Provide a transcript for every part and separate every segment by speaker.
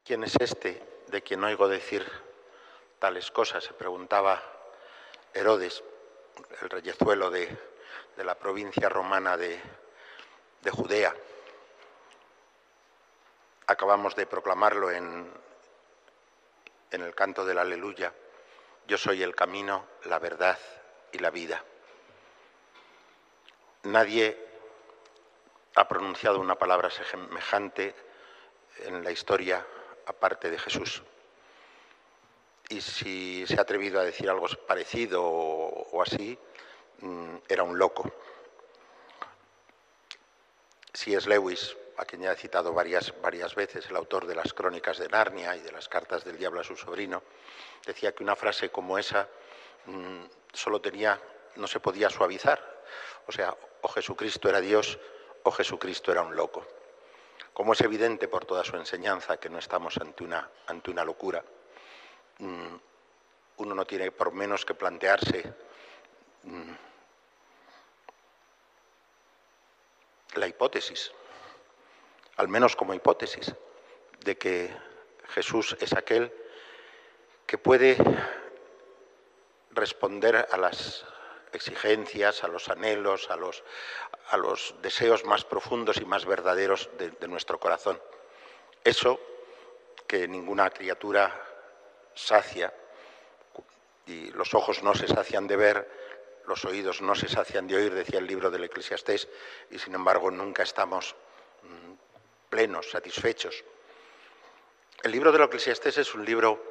Speaker 1: ¿Quién es este de quien oigo decir tales cosas?, se preguntaba Herodes, el reyezuelo de la provincia romana de Judea. Acabamos de proclamarlo en el canto del Aleluya: yo soy el camino, la verdad y la vida. Nadie ha pronunciado una palabra semejante en la historia aparte de Jesús. Y si se ha atrevido a decir algo parecido o así, era un loco. C.S. Lewis, a quien ya he citado varias veces, el autor de las Crónicas de Narnia y de las Cartas del Diablo a su sobrino, decía que una frase como esa no se podía suavizar. O sea, o Jesucristo era Dios o Jesucristo era un loco. Como es evidente por toda su enseñanza que no estamos ante una locura, uno no tiene por menos que plantearse la hipótesis, al menos como hipótesis, de que Jesús es aquel que puede responder a las exigencias, a los anhelos, a los deseos más profundos y más verdaderos de nuestro corazón. Eso que ninguna criatura sacia, y los ojos no se sacian de ver, los oídos no se sacian de oír, decía el libro del Eclesiastés, y sin embargo nunca estamos plenos, satisfechos. El libro del Eclesiastés es un libro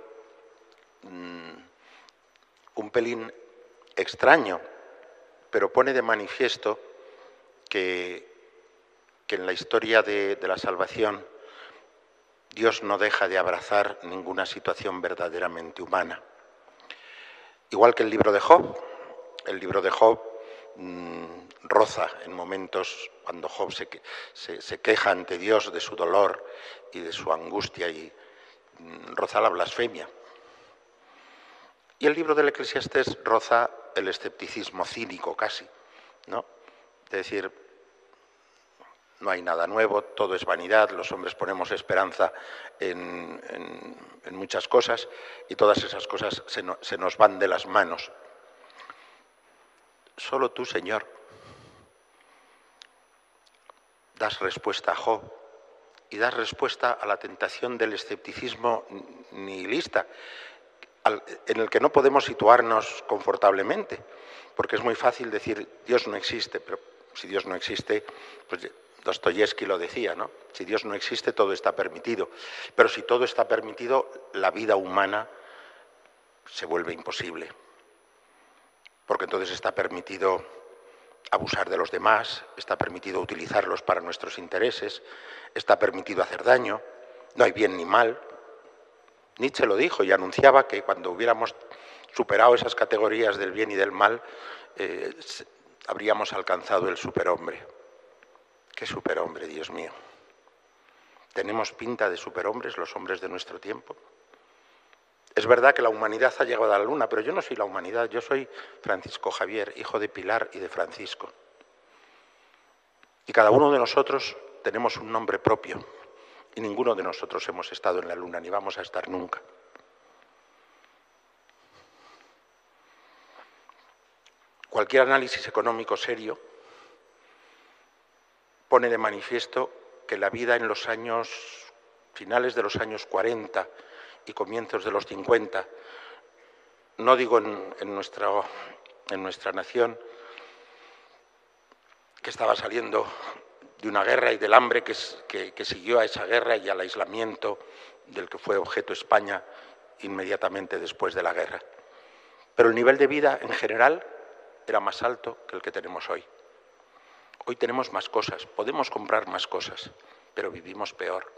Speaker 1: un pelín extraño, pero pone de manifiesto que en la historia de la salvación Dios no deja de abrazar ninguna situación verdaderamente humana. Igual que el libro de Job roza en momentos cuando Job se queja ante Dios de su dolor y de su angustia y roza la blasfemia. Y el libro del Eclesiastés roza el escepticismo cínico casi, ¿no? Es decir, no hay nada nuevo, todo es vanidad, los hombres ponemos esperanza en muchas cosas y todas esas cosas se nos van de las manos. Solo tú, Señor, das respuesta a Job y das respuesta a la tentación del escepticismo nihilista, en el que no podemos situarnos confortablemente, porque es muy fácil decir Dios no existe, pero si Dios no existe, pues Dostoyevsky lo decía, ¿no? Si Dios no existe, todo está permitido, pero si todo está permitido, la vida humana se vuelve imposible, porque entonces está permitido abusar de los demás, está permitido utilizarlos para nuestros intereses, está permitido hacer daño, no hay bien ni mal. Nietzsche lo dijo y anunciaba que cuando hubiéramos superado esas categorías del bien y del mal, habríamos alcanzado el superhombre. ¿Qué superhombre, Dios mío? ¿Tenemos pinta de superhombres los hombres de nuestro tiempo? Es verdad que la humanidad ha llegado a la luna, pero yo no soy la humanidad, yo soy Francisco Javier, hijo de Pilar y de Francisco. Y cada uno de nosotros tenemos un nombre propio. Y ninguno de nosotros hemos estado en la luna, ni vamos a estar nunca. Cualquier análisis económico serio pone de manifiesto que la vida en los finales de los años 40 y comienzos de los 50, no digo en nuestra nación, que estaba saliendo de una guerra y del hambre que siguió a esa guerra y al aislamiento del que fue objeto España inmediatamente después de la guerra. Pero el nivel de vida en general era más alto que el que tenemos hoy. Hoy tenemos más cosas, podemos comprar más cosas, pero vivimos peor.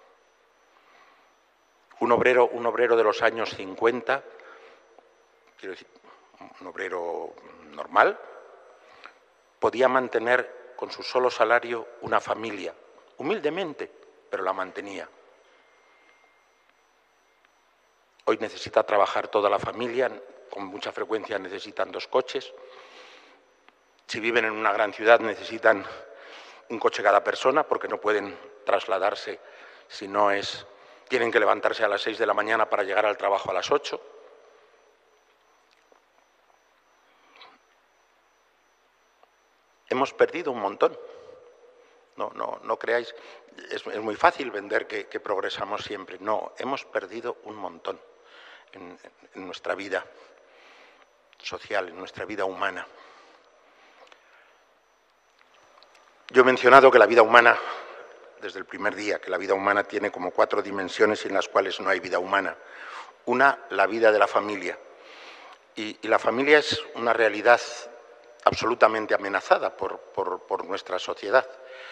Speaker 1: Un obrero de los años 50, quiero decir, un obrero normal, podía mantener con su solo salario una familia, humildemente, pero la mantenía. Hoy necesita trabajar toda la familia, con mucha frecuencia necesitan 2 coches. Si viven en una gran ciudad necesitan un coche cada persona porque no pueden trasladarse si no es tienen que levantarse a las 6 de la mañana para llegar al trabajo a las 8. Hemos perdido un montón. No creáis, es muy fácil vender que progresamos siempre. No, hemos perdido un montón en nuestra vida social, en nuestra vida humana. Yo he mencionado que la vida humana, desde el primer día, que la vida humana tiene como 4 dimensiones en las cuales no hay vida humana. Una, la vida de la familia. Y la familia es una realidad absolutamente amenazada por nuestra sociedad,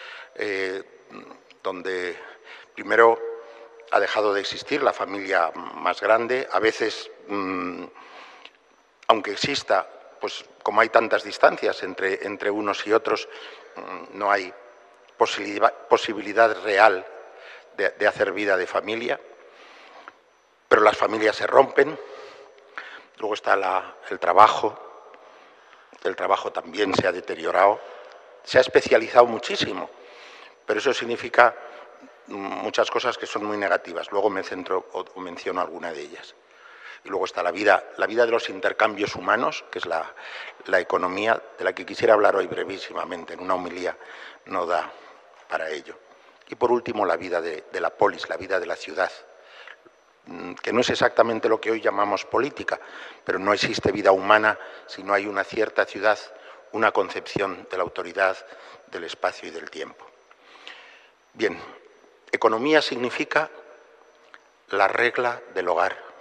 Speaker 1: donde primero ha dejado de existir la familia más grande. A veces, aunque exista, pues como hay tantas distancias entre unos y otros, no hay posibilidad real de hacer vida de familia, pero las familias se rompen. Luego está el trabajo también se ha deteriorado, se ha especializado muchísimo, pero eso significa muchas cosas que son muy negativas. Luego me centro o menciono alguna de ellas. Y luego está la vida de los intercambios humanos, que es la economía, de la que quisiera hablar hoy brevísimamente, en una homilía no da para ello. Y por último, la vida de la polis, la vida de la ciudad, que no es exactamente lo que hoy llamamos política, pero no existe vida humana si no hay una cierta ciudad, una concepción de la autoridad, del espacio y del tiempo. Bien, economía significa la regla del hogar.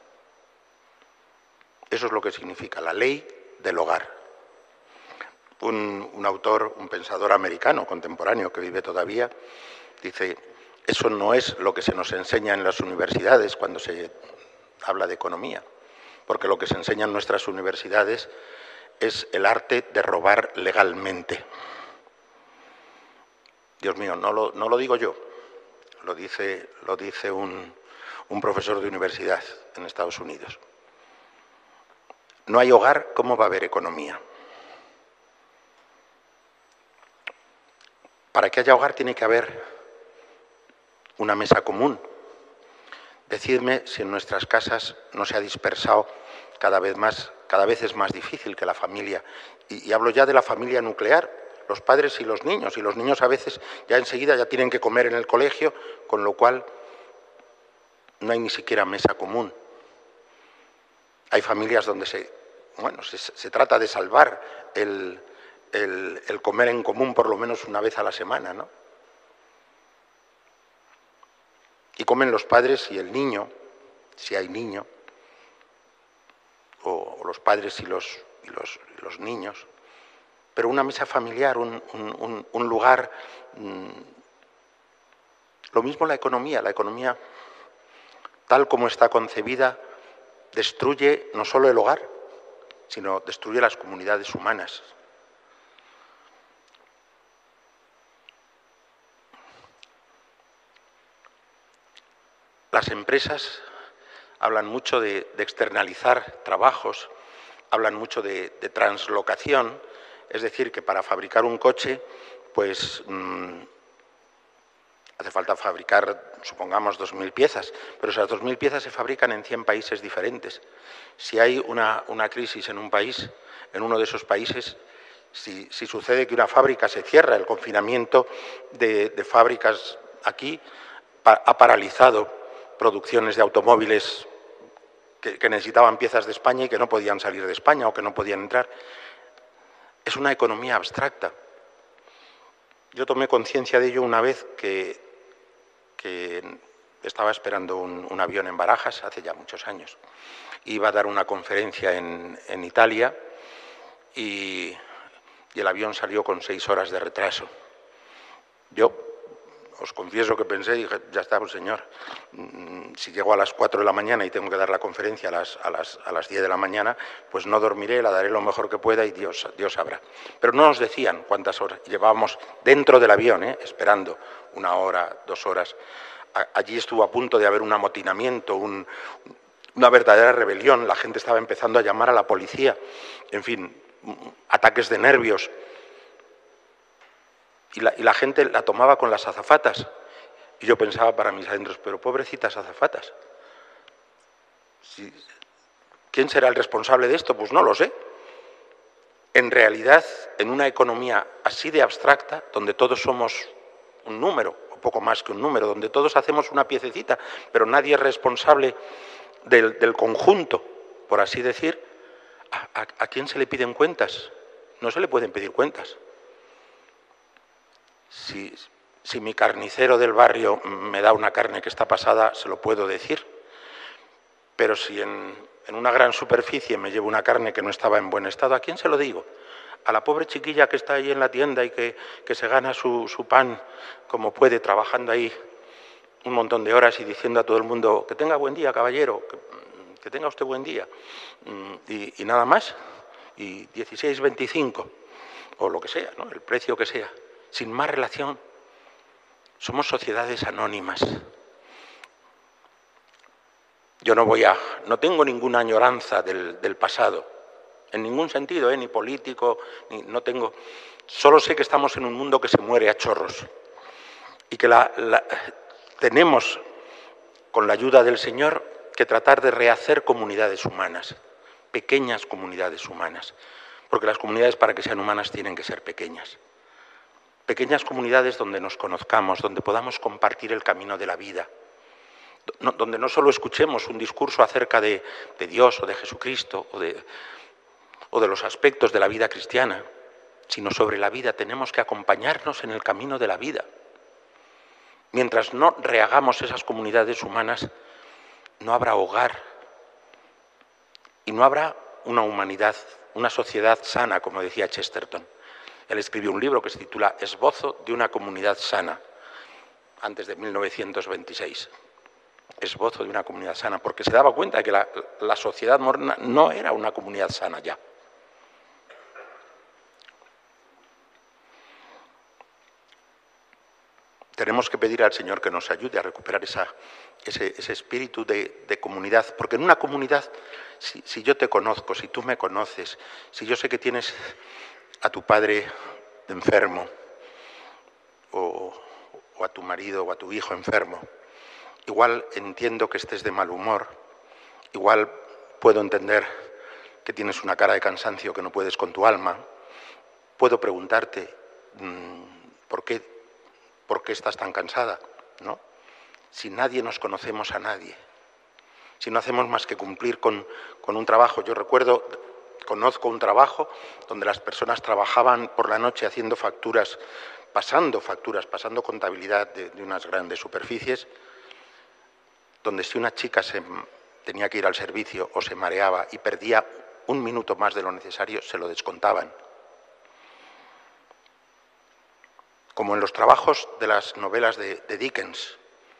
Speaker 1: Eso es lo que significa, la ley del hogar. Un autor, un pensador americano contemporáneo que vive todavía, dice: eso no es lo que se nos enseña en las universidades cuando se habla de economía, porque lo que se enseña en nuestras universidades es el arte de robar legalmente. Dios mío, no lo digo yo, lo dice un profesor de universidad en Estados Unidos. No hay hogar, ¿cómo va a haber economía? Para que haya hogar tiene que haber una mesa común. Decidme si en nuestras casas no se ha dispersado cada vez es más difícil que la familia. Y hablo ya de la familia nuclear, los padres y los niños a veces ya enseguida ya tienen que comer en el colegio, con lo cual no hay ni siquiera mesa común. Hay familias donde se trata de salvar el comer en común por lo menos una vez a la semana, ¿no? Y comen los padres y el niño, si hay niño, o los padres y los niños. Pero una mesa familiar, un lugar. Lo mismo la economía tal como está concebida destruye no solo el hogar, sino destruye las comunidades humanas. Las empresas hablan mucho de externalizar trabajos, hablan mucho de translocación, es decir, que para fabricar un coche, pues hace falta fabricar, supongamos, 2.000 piezas, pero esas 2.000 piezas se fabrican en 100 países diferentes. Si hay una crisis en un país, en uno de esos países, si sucede que una fábrica se cierra, el confinamiento de fábricas aquí ha paralizado producciones de automóviles que necesitaban piezas de España y que no podían salir de España o que no podían entrar. Es una economía abstracta. Yo tomé conciencia de ello una vez que estaba esperando un avión en Barajas hace ya muchos años. Iba a dar una conferencia en Italia y el avión salió con 6 horas de retraso. Yo os confieso que pensé, dije, ya está, pues señor, si llego a las 4 de la mañana y tengo que dar la conferencia a las 10 de la mañana, pues no dormiré, la daré lo mejor que pueda y Dios sabrá. Pero no nos decían cuántas horas. Llevábamos dentro del avión, esperando 1 hora, 2 horas. Allí estuvo a punto de haber un amotinamiento, una verdadera rebelión. La gente estaba empezando a llamar a la policía. En fin, ataques de nervios. Y la gente la tomaba con las azafatas. Y yo pensaba para mis adentros, pero pobrecitas azafatas. ¿Quién será el responsable de esto? Pues no lo sé. En realidad, en una economía así de abstracta, donde todos somos un número, o poco más que un número, donde todos hacemos una piececita, pero nadie es responsable del conjunto, por así decir, ¿a quién se le piden cuentas? No se le pueden pedir cuentas. Si mi carnicero del barrio me da una carne que está pasada, se lo puedo decir. Pero si en una gran superficie me llevo una carne que no estaba en buen estado, ¿a quién se lo digo? A la pobre chiquilla que está ahí en la tienda y que se gana su pan como puede, trabajando ahí un montón de horas y diciendo a todo el mundo que tenga buen día, caballero, que tenga usted buen día. Y nada más. Y 16,25 o lo que sea, ¿no? El precio que sea. Sin más relación. Somos sociedades anónimas. Yo no tengo ninguna añoranza del pasado, en ningún sentido, ni político, no tengo. Solo sé que estamos en un mundo que se muere a chorros y que tenemos, con la ayuda del Señor, que tratar de rehacer comunidades humanas, pequeñas comunidades humanas, porque las comunidades, para que sean humanas, tienen que ser pequeñas. Pequeñas comunidades donde nos conozcamos, donde podamos compartir el camino de la vida, donde no solo escuchemos un discurso acerca de Dios o de Jesucristo o de los aspectos de la vida cristiana, sino sobre la vida. Tenemos que acompañarnos en el camino de la vida. Mientras no rehagamos esas comunidades humanas, no habrá hogar y no habrá una humanidad, una sociedad sana, como decía Chesterton. Él escribió un libro que se titula Esbozo de una comunidad sana, antes de 1926. Esbozo de una comunidad sana, porque se daba cuenta de que la sociedad moderna no era una comunidad sana ya. Tenemos que pedir al Señor que nos ayude a recuperar ese espíritu de comunidad, porque en una comunidad, si yo te conozco, si tú me conoces, si yo sé que tienes a tu padre enfermo, o a tu marido o a tu hijo enfermo, igual entiendo que estés de mal humor, igual puedo entender que tienes una cara de cansancio que no puedes con tu alma, puedo preguntarte ¿por qué estás tan cansada? ¿No? Si nadie nos conocemos a nadie, si no hacemos más que cumplir con un trabajo. Yo conozco un trabajo donde las personas trabajaban por la noche haciendo facturas, pasando contabilidad de unas grandes superficies, donde si una chica tenía que ir al servicio o se mareaba y perdía un minuto más de lo necesario, se lo descontaban. Como en los trabajos de las novelas de Dickens.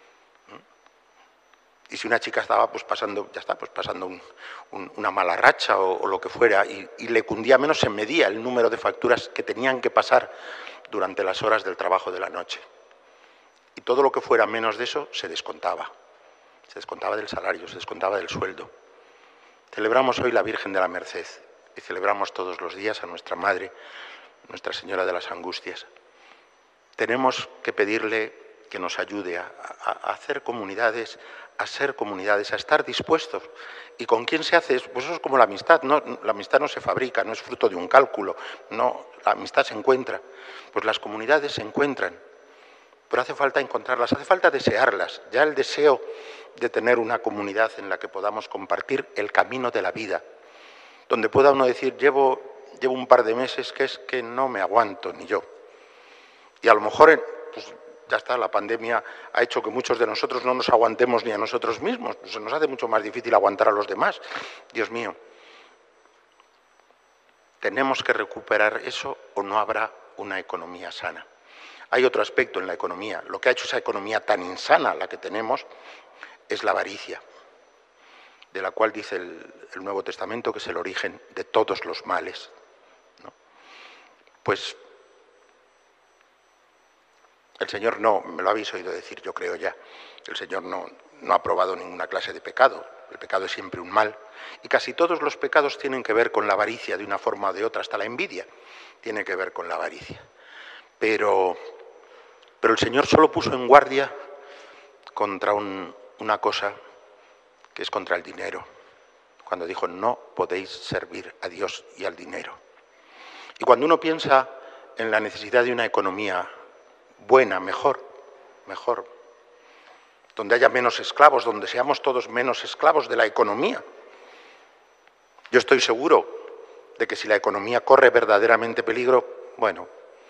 Speaker 1: Y si una chica estaba pasando una mala racha o lo que fuera y le cundía menos, se medía el número de facturas que tenían que pasar durante las horas del trabajo de la noche. Y todo lo que fuera menos de eso se descontaba. Se descontaba del salario, se descontaba del sueldo. Celebramos hoy la Virgen de la Merced y celebramos todos los días a nuestra Madre, Nuestra Señora de las Angustias. Tenemos que pedirle que nos ayude a hacer comunidades, a ser comunidades, a estar dispuestos. ¿Y con quién se hace? Pues eso es como la amistad, ¿no? La amistad no se fabrica, no es fruto de un cálculo, no, la amistad se encuentra. Pues las comunidades se encuentran, pero hace falta encontrarlas, hace falta desearlas. Ya el deseo de tener una comunidad en la que podamos compartir el camino de la vida, donde pueda uno decir, llevo un par de meses que es que no me aguanto ni yo. Y a lo mejor, pues ya está, la pandemia ha hecho que muchos de nosotros no nos aguantemos ni a nosotros mismos. Pues se nos hace mucho más difícil aguantar a los demás. Dios mío, tenemos que recuperar eso o no habrá una economía sana. Hay otro aspecto en la economía. Lo que ha hecho esa economía tan insana, la que tenemos, es la avaricia, de la cual dice el Nuevo Testamento que es el origen de todos los males, ¿no? Pues el Señor no, me lo habéis oído decir, yo creo ya, el Señor no ha aprobado ninguna clase de pecado. El pecado es siempre un mal. Y casi todos los pecados tienen que ver con la avaricia de una forma o de otra, hasta la envidia tiene que ver con la avaricia. Pero el Señor solo puso en guardia contra una cosa que es contra el dinero, cuando dijo no podéis servir a Dios y al dinero. Y cuando uno piensa en la necesidad de una economía buena, mejor, donde haya menos esclavos, donde seamos todos menos esclavos de la economía, yo estoy seguro de que si la economía corre verdaderamente peligro, bueno,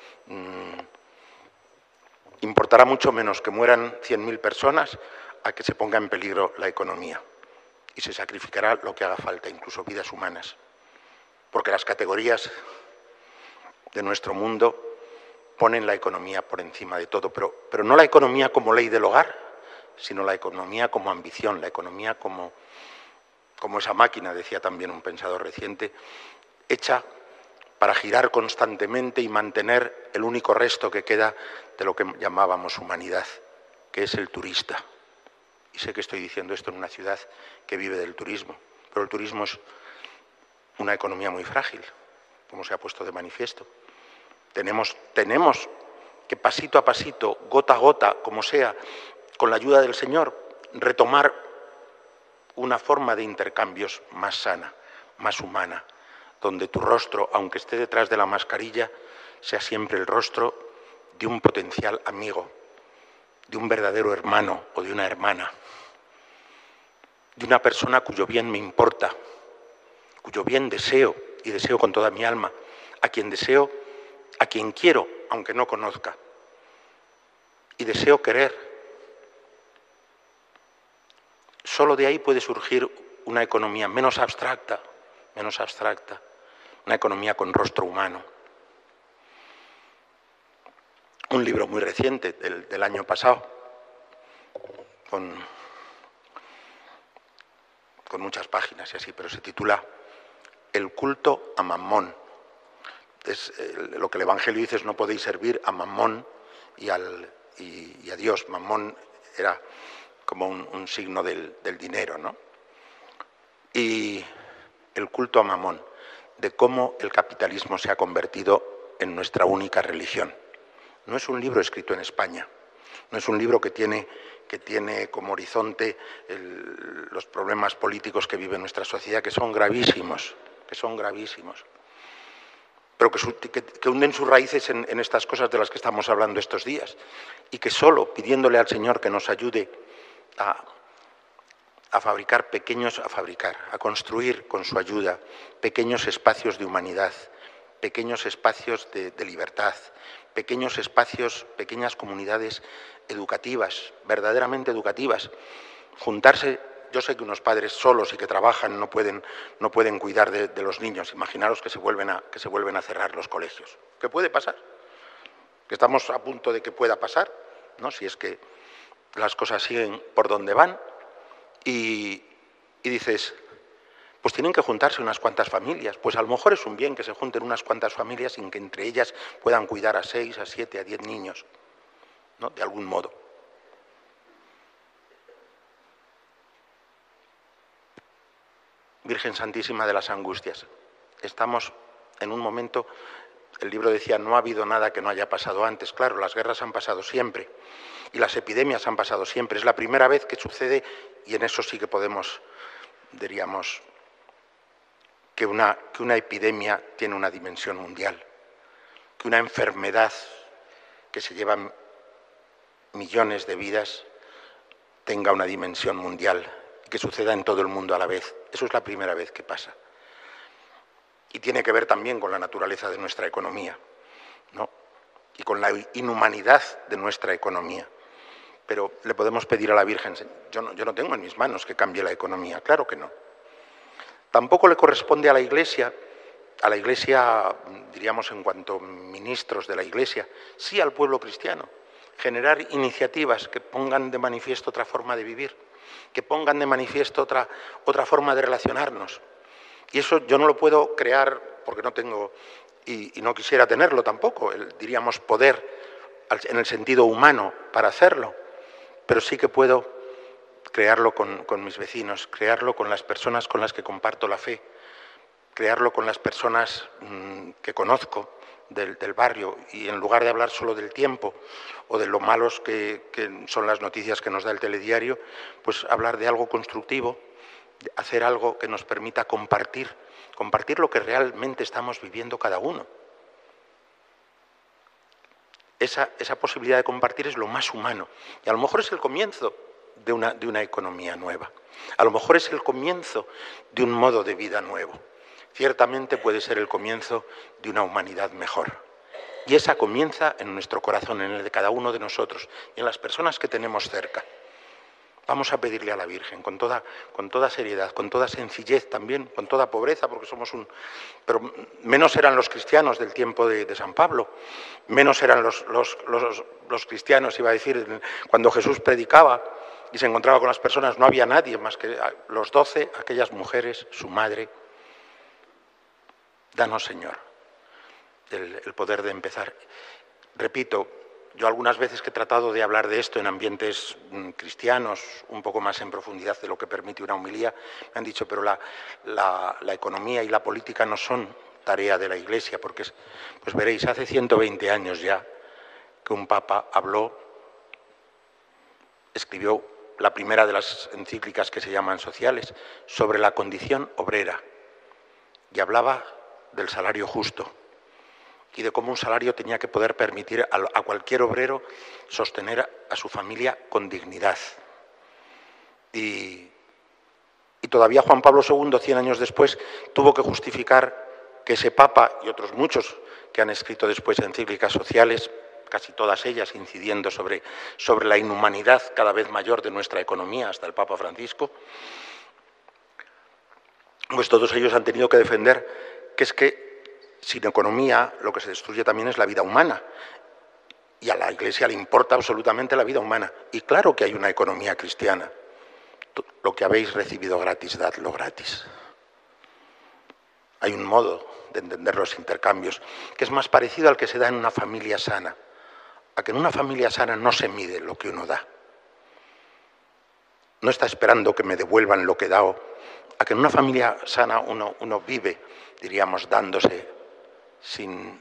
Speaker 1: importará mucho menos que mueran 100.000 personas a que se ponga en peligro la economía. Y se sacrificará lo que haga falta, incluso vidas humanas. Porque las categorías de nuestro mundo ponen la economía por encima de todo, pero no la economía como ley del hogar, sino la economía como ambición, la economía como esa máquina, decía también un pensador reciente, hecha para girar constantemente y mantener el único resto que queda de lo que llamábamos humanidad, que es el turista. Y sé que estoy diciendo esto en una ciudad que vive del turismo, pero el turismo es una economía muy frágil, como se ha puesto de manifiesto. Tenemos que pasito a pasito, gota a gota, como sea, con la ayuda del Señor, retomar una forma de intercambios más sana, más humana, donde tu rostro, aunque esté detrás de la mascarilla, sea siempre el rostro de un potencial amigo, de un verdadero hermano o de una hermana, de una persona cuyo bien me importa, cuyo bien deseo, y deseo con toda mi alma, a quien deseo, a quien quiero, aunque no conozca, y deseo querer. Solo de ahí puede surgir una economía menos abstracta, una economía con rostro humano. Un libro muy reciente, del año pasado, con muchas páginas y así, pero se titula El culto a Mammón. Lo que el Evangelio dice es no podéis servir a Mammón y a Dios. Mammón era como un signo del dinero, ¿no? Y el culto a Mammón, de cómo el capitalismo se ha convertido en nuestra única religión. No es un libro escrito en España, no es un libro que tiene como horizonte los problemas políticos que vive nuestra sociedad, que son gravísimos, pero que hunden sus raíces en estas cosas de las que estamos hablando estos días, y que solo pidiéndole al Señor que nos ayude a construir con su ayuda pequeños espacios de humanidad, pequeños espacios de libertad, pequeños espacios, pequeñas comunidades educativas, verdaderamente educativas. Juntarse, yo sé que unos padres solos y que trabajan no pueden cuidar de los niños. Imaginaros que se vuelven a cerrar los colegios. ¿Qué puede pasar? Que estamos a punto de que pueda pasar, ¿no? Si es que las cosas siguen por donde van. Y dices, pues tienen que juntarse unas cuantas familias. Pues a lo mejor es un bien que se junten unas cuantas familias sin que entre ellas puedan cuidar a 6, a 7, a 10 niños, ¿no? De algún modo. Virgen Santísima de las Angustias, estamos en un momento, el libro decía, no ha habido nada que no haya pasado antes. Claro, las guerras han pasado siempre y las epidemias han pasado siempre. Es la primera vez que sucede, y en eso sí que podemos, diríamos, que una epidemia tiene una dimensión mundial, que una enfermedad que se lleva millones de vidas tenga una dimensión mundial, que suceda en todo el mundo a la vez. Eso es la primera vez que pasa. Y tiene que ver también con la naturaleza de nuestra economía, ¿no? Y con la inhumanidad de nuestra economía. Pero le podemos pedir a la Virgen, yo no tengo en mis manos que cambie la economía, claro que no. Tampoco le corresponde a la Iglesia, diríamos en cuanto ministros de la Iglesia, sí al pueblo cristiano, generar iniciativas que pongan de manifiesto otra forma de vivir, que pongan de manifiesto otra forma de relacionarnos. Y eso yo no lo puedo crear porque no tengo, y no quisiera tenerlo tampoco, diríamos poder en el sentido humano para hacerlo, pero sí que puedo crearlo con mis vecinos, crearlo con las personas con las que comparto la fe, crearlo con las personas que conozco, del barrio, y en lugar de hablar solo del tiempo o de lo malos que son las noticias que nos da el telediario, pues hablar de algo constructivo, de hacer algo que nos permita compartir lo que realmente estamos viviendo cada uno. Esa posibilidad de compartir es lo más humano, y a lo mejor es el comienzo de una economía nueva. A lo mejor es el comienzo de un modo de vida nuevo. Ciertamente puede ser el comienzo de una humanidad mejor. Y esa comienza en nuestro corazón, en el de cada uno de nosotros y en las personas que tenemos cerca. Vamos a pedirle a la Virgen con toda seriedad, con toda sencillez también, con toda pobreza, porque somos pero menos eran los cristianos del tiempo de San Pablo, menos eran los cristianos, iba a decir, cuando Jesús predicaba y se encontraba con las personas, no había nadie más que los 12, aquellas mujeres, su madre. Danos, Señor, el poder de empezar. Repito, yo algunas veces que he tratado de hablar de esto en ambientes cristianos, un poco más en profundidad de lo que permite una homilía, me han dicho, pero la economía y la política no son tarea de la Iglesia, porque, pues veréis, hace 120 años ya que un papa escribió la primera de las encíclicas que se llaman sociales, sobre la condición obrera, y hablaba del salario justo, y de cómo un salario tenía que poder permitir a cualquier obrero sostener a su familia con dignidad. Y todavía Juan Pablo II, 100 años después, tuvo que justificar que ese Papa y otros muchos que han escrito después encíclicas sociales, casi todas ellas incidiendo sobre la inhumanidad cada vez mayor de nuestra economía, hasta el Papa Francisco, pues todos ellos han tenido que defender que es que sin economía lo que se destruye también es la vida humana, y a la Iglesia le importa absolutamente la vida humana. Y claro que hay una economía cristiana. Lo que habéis recibido gratis, dadlo gratis. Hay un modo de entender los intercambios que es más parecido al que se da en una familia sana, a que en una familia sana no se mide lo que uno da. No está esperando que me devuelvan lo que he dado, a que en una familia sana uno vive, diríamos, dándose sin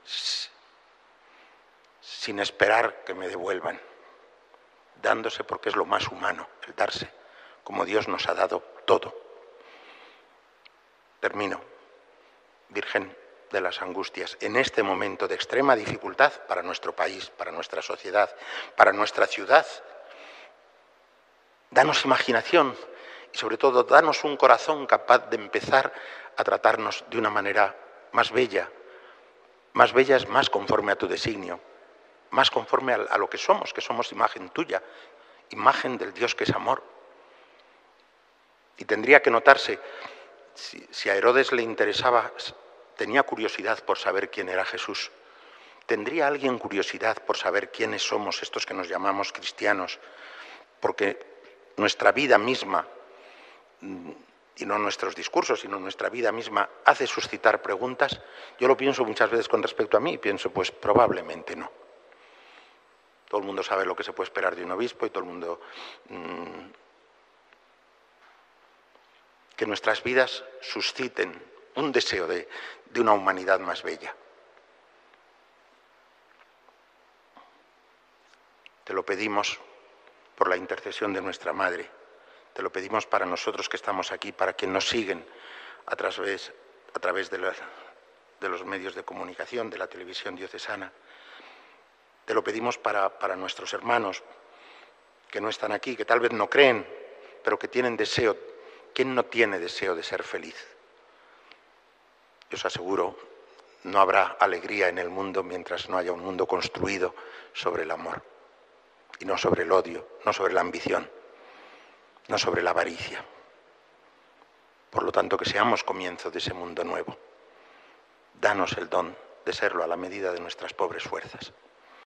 Speaker 1: esperar que me devuelvan, dándose porque es lo más humano, el darse, como Dios nos ha dado todo. Termino. Virgen de las Angustias, en este momento de extrema dificultad para nuestro país, para nuestra sociedad, para nuestra ciudad, danos imaginación y sobre todo danos un corazón capaz de empezar a tratarnos de una manera más bella es más conforme a tu designio, más conforme a lo que somos imagen tuya, imagen del Dios que es amor. Y tendría que notarse, si a Herodes le interesaba, tenía curiosidad por saber quién era Jesús. ¿Tendría alguien curiosidad por saber quiénes somos estos que nos llamamos cristianos? Porque nuestra vida misma, y no nuestros discursos, sino nuestra vida misma, hace suscitar preguntas. Yo lo pienso muchas veces con respecto a mí y pienso, pues probablemente no. Todo el mundo sabe lo que se puede esperar de un obispo y todo el mundo... que nuestras vidas susciten un deseo de una humanidad más bella. Te lo pedimos por la intercesión de nuestra Madre. Te lo pedimos para nosotros que estamos aquí, para quienes nos siguen a través de los medios de comunicación, de la televisión diocesana. Te lo pedimos para nuestros hermanos que no están aquí, que tal vez no creen, pero que tienen deseo. ¿Quién no tiene deseo de ser feliz? Yo os aseguro, no habrá alegría en el mundo mientras no haya un mundo construido sobre el amor y no sobre el odio, no sobre la ambición, no sobre la avaricia. Por lo tanto, que seamos comienzo de ese mundo nuevo. Danos el don de serlo a la medida de nuestras pobres fuerzas.